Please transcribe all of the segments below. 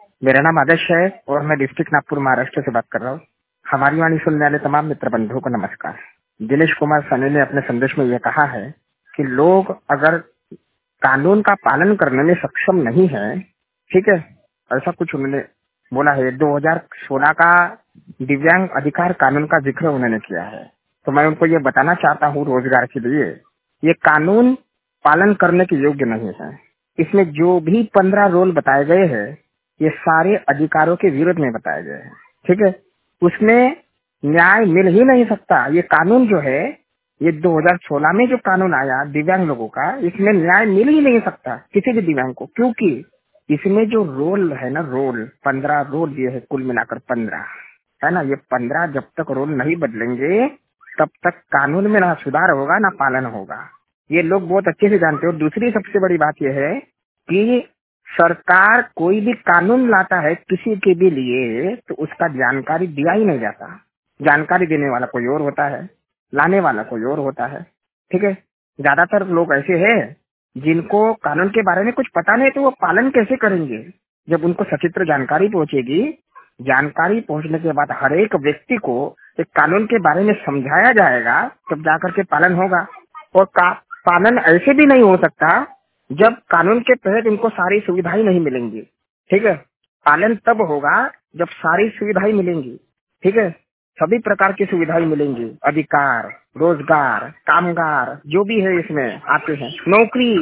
मेरा नाम आदर्श है और मैं डिस्ट्रिक्ट नागपुर महाराष्ट्र से बात कर रहा हूँ। हमारी वाणी सुनने वाले तमाम मित्र बंधुओं को नमस्कार। दिनेश कुमार सानी ने अपने संदेश में यह कहा है कि लोग अगर कानून का पालन करने में सक्षम नहीं है, ठीक है, ऐसा कुछ उन्होंने बोला है। 2016 का दिव्यांग अधिकार कानून का जिक्र उन्होंने किया है। तो मैं उनको ये बताना चाहता हूँ रोजगार के लिए ये कानून पालन करने के योग्य नहीं है। इसमें जो भी 15 रोल बताए गए हैं ये सारे अधिकारों के विरोध में बताए गए हैं, ठीक है। उसमें न्याय मिल ही नहीं सकता। ये कानून जो है ये 2016 में जो कानून आया दिव्यांग लोगों का, इसमें न्याय मिल ही नहीं सकता किसी भी दिव्यांग को, क्योंकि इसमें जो रोल है ना, रोल 15 रोल ये है, कुल मिलाकर 15 है ना। ये 15 जब तक रोल नहीं बदलेंगे तब तक कानून में ना सुधार होगा ना पालन होगा। ये लोग बहुत अच्छे से जानते हो। दूसरी सबसे बड़ी बात यह है कि सरकार कोई भी कानून लाता है किसी के भी लिए तो उसका जानकारी दिया ही नहीं जाता। जानकारी देने वाला कोई और होता है, लाने वाला कोई और होता है, ठीक है। ज्यादातर लोग ऐसे हैं जिनको कानून के बारे में कुछ पता नहीं तो वो पालन कैसे करेंगे। जब उनको सचित्र जानकारी पहुंचेगी, जानकारी पहुंचने के बाद हर एक व्यक्ति को एक कानून के बारे में समझाया जाएगा तब जाकर के पालन होगा। और पालन ऐसे भी नहीं हो सकता जब कानून के तहत इनको सारी सुविधाएं नहीं मिलेंगी, ठीक है। पालन तब होगा जब सारी सुविधाएं मिलेंगी, ठीक है। सभी प्रकार की सुविधाएं मिलेंगी, अधिकार, रोजगार, कामगार जो भी है इसमें आते हैं, नौकरी,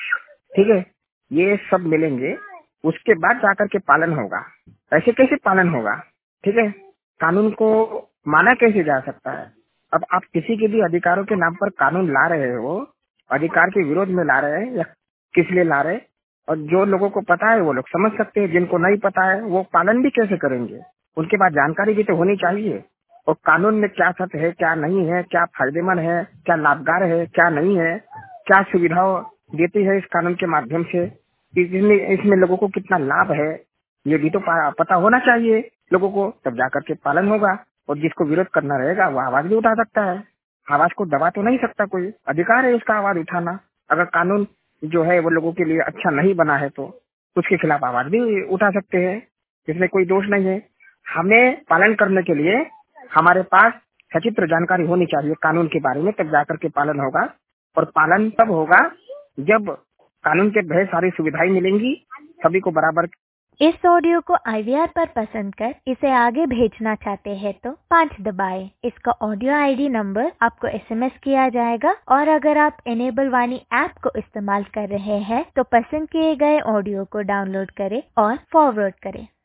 ठीक है, ये सब मिलेंगे। उसके बाद जाकर के पालन होगा। ऐसे कैसे पालन होगा, ठीक है। कानून को माना कैसे जा सकता है। अब आप किसी के भी अधिकारों के नाम पर कानून ला रहे हो, अधिकार के विरोध में ला रहे हैं या किस लिए ला रहे हैं। और जो लोगों को पता है वो लोग समझ सकते हैं, जिनको नहीं पता है वो पालन भी कैसे करेंगे। उनके पास जानकारी भी तो होनी चाहिए। और कानून में क्या सत्य है, क्या नहीं है, क्या फायदेमंद है, क्या लाभकार है, क्या नहीं है, क्या सुविधाओं देती है इस कानून के माध्यम से, इसमें लोगों को कितना लाभ है, ये भी तो पता होना चाहिए लोगों को। तब जाकर के पालन होगा। और जिसको विरोध करना रहेगा वो आवाज भी उठा सकता है। आवाज को दबा तो नहीं सकता कोई, अधिकार है उसका आवाज उठाना। अगर कानून जो है वो लोगों के लिए अच्छा नहीं बना है तो उसके खिलाफ आवाज भी उठा सकते हैं। इसमें कोई दोष नहीं है। हमें पालन करने के लिए हमारे पास सचित्र जानकारी होनी चाहिए कानून के बारे में, तब जाकर के पालन होगा। और पालन तब होगा जब कानून के तहत सारी सुविधाएं मिलेंगी सभी को बराबर। इस ऑडियो को IVR पर पसंद कर इसे आगे भेजना चाहते हैं तो 5 दबाएं। इसका ऑडियो ID नंबर आपको SMS किया जाएगा। और अगर आप इनेबल वाणी ऐप को इस्तेमाल कर रहे हैं तो पसंद किए गए ऑडियो को डाउनलोड करें और फॉरवर्ड करें।